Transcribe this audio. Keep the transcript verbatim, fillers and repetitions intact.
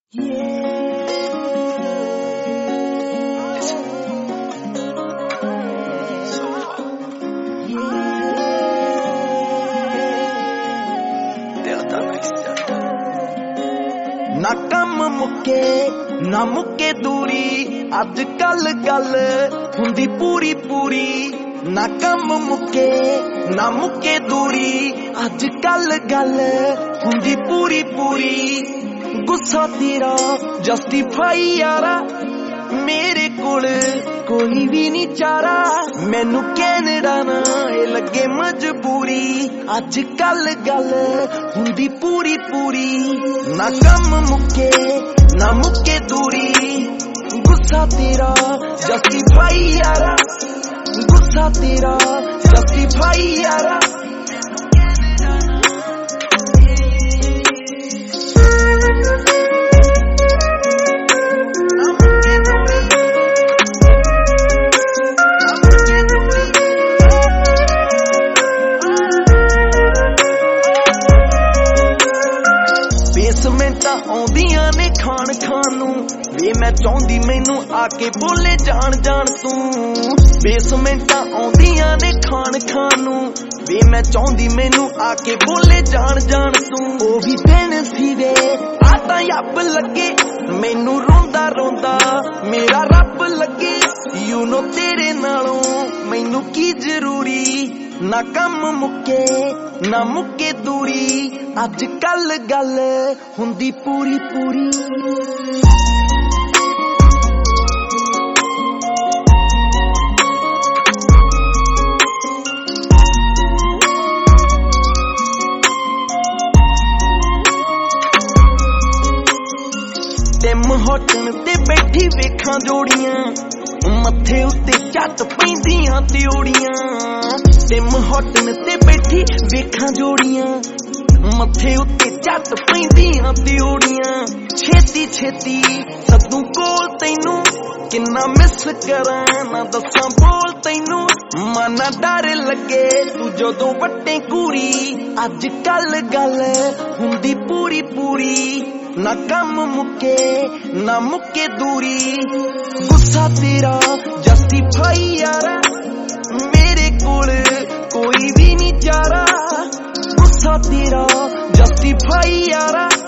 ना कम मुके ना मुके दूरी अज कल गल हुंदी पूरी पूरी ना कम मुके ना मुके दूरी अज कल गल हुंदी पूरी पूरी गुस्सा तेरा जस्टिफाई यारा मेरे कोल कोई भी नहीं चारा मैनू कैनेडा ना ए लगे मजबूरी अज कल गल हुंदी पूरी पूरी ना कम मुके ना मुके दूरी गुस्सा तेरा जस्टिफाई यारा गुस्सा तेरा जस्टिफाई यारा बेसमेंटा आउंदियां ने खान खान नू वे मैं चाहुंदी मैनू आके बोले जान जान तू बेसमेंटा आउंदियां ने खान खान नू वे मैं चाहुंदी मैनू आके बोले जान जान तू ओ भी दिन सी वे आता यब लगे मैनू रोंदा रोंदा मेरा रब लगे यू नो तेरे नालों मैनू की जरूरी ना कम मुके ना मुके दूरी अज कल गल हुंदी पूरी पूरी टिम होटन ते बैठी वेखां जोड़ियां मथे उत्ते झट पैंदियां त्योड़ियां टिम होटन ते बैठी वेखां जोड़ियां मथे उत्ते झट पैंदियां त्योड़ियां छेती छेती सदू कोल तैनू किन्ना मिस करां ना दसां बोल तैनू मना डर लगे तू जदों वट्टे कूरी अज कल गल हुंदी पूरी पूरी ना कम मुके ना मुके दूरी गुस्सा तेरा जस्टिफाई यारा मेरे कोल कोई भी नहीं चारा गुस्सा तेरा जस्टिफाई यारा